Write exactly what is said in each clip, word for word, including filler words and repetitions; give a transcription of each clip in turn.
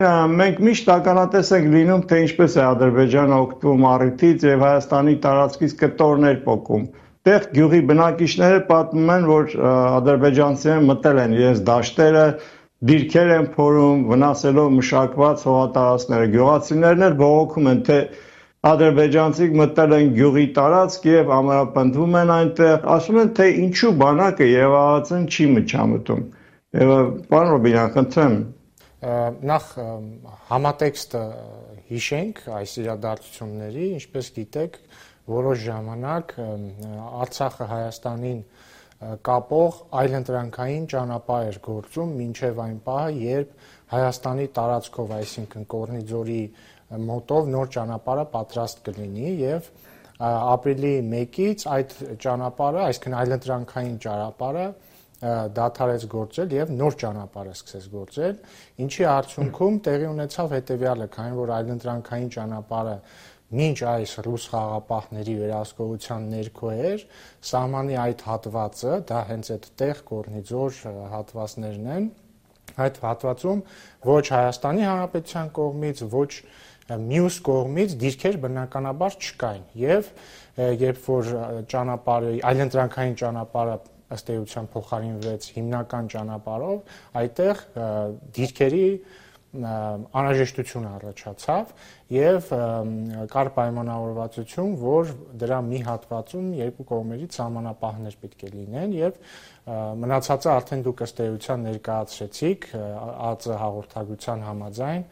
Մենք միշտ ականատես ենք լինում, թե ինչպես է Ադրբեջանը օգտվում առիթից եւ Հայաստանի տարածքից կտորներ պոկում։ Տեղ գյուղի բնակիչները պատմում են, որ ադրբեջանցիները մտել են իրենց դաշտերը, դիրքեր են փորում, վնասելով մշակված հողատարածքները։ Գյուղացիներն էլ բողոքում են, թե ադրբեջանցիք մտել են գյուղի տարածք եւ ամրապնդվում են այնտեղ, ասում են, թե ինչու բանակը եւ ԱԱԾ-ն չի միջամտում։ Եվ պարոն Ռուբինյան, խնդրեմ Նախ համատեքստը հիշենք այս իրադարձությունների, ինչպես գիտեք, որոշ ժամանակ Արցախը Հայաստանին կապող այլընտրանքային ճանապարհ էր գործում մինչև այն պահը, երբ Հայաստանի տարածքով, այսինքն Կորնիձորի մոտով նոր ճանապարհը պատրաստ կլինի եւ ապրիլի մեկից այդ ճանապարհը, այսինքն այլընտրանքային ճանապարհը դադարեց գործել եւ նոր ճանապարհը սկսեց գործել, ինչի արդյունքում տեղի ունեցավ հետեւյալը, քանի որ այլընտրանքային ճանապարհը մինչ այս ռուս խաղապահների վերահսկողության ներքո էր, սահմանի այդ հատվածը, դա հենց այդ տեղ Կորնիձոր հատվածներն են, այդ հատվածում ոչ Հայաստանի Հանրապետության կողմից, ոչ մյուս կողմից դիրքեր բնականաբար չկային եւ երբ որ ճանապարհը այլընտրանքային ճանապարհը ըստ էության փոխարինվեց հիմնական ճանապարհով, այդտեղ դիրքերի անհրաժեշտություն առաջացավ եւ կար պայմանավորվածություն, որ դրա մի հատվածում երկու կողմերից սահմանապահներ պետք է լինեն եւ մնացածը արդեն դուք ըստ էության ներկայացրեցիք ԱԱԾ հաղորդագրության համաձայն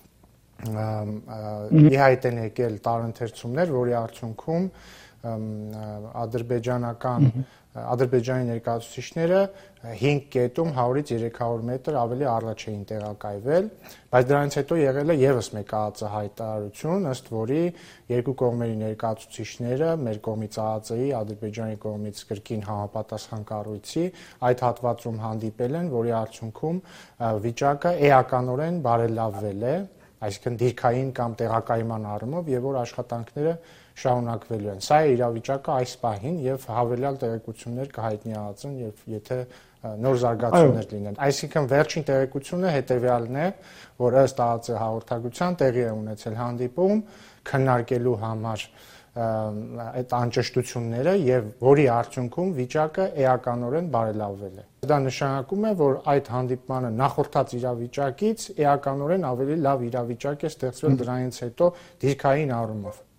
ի հայտ են եկել տարընթերցումներ, որի արդյունքում ադրբեջանական Ադրբեջանի ներկայացուցիչները հինգ կետում հարյուրից երեք հարյուր մետր ավելի առաջ էին տեղակայվել, բայց դրանից հետո եղել է եւս մեկ ԱԱԾ հայտարարություն, ըստ որի երկու կողմերի ներկայացուցիչները մեր կողմից ԱԱԾ-ի, Ադրբեջանի կողմից կրկին համապատասխան կառույցի այդ հատվածում հանդիպել են, որի արդյունքում վիճակը էականորեն բարելավվել է, այսինքն դիրքային կամ տեղակայման առումով եւ որ աշխատանքները շարունակվելու են։ Սա է իրավիճակը այս պահին եւ հավելյալ տեղեկություններ կհայտնի ԱԱԾ-ն եւ եթե նոր զարգացումներ լինեն։ Այսինքն վերջին տեղեկությունը հետեւյալն է, որ ըստ ԱԱԾ հաղորդագրության տեղի է ունեցել հանդիպում քննարկելու համար այդ անճշտությունները եւ որի արդյունքում վիճակը էականորեն բարելավվել է։ Դա նշանակում է, որ այդ հանդիպմանը նախորդած իրավիճակից էականորեն ավելի լավ իրավիճակ է ստեղծվել դրանից հետո դիրքային առումով։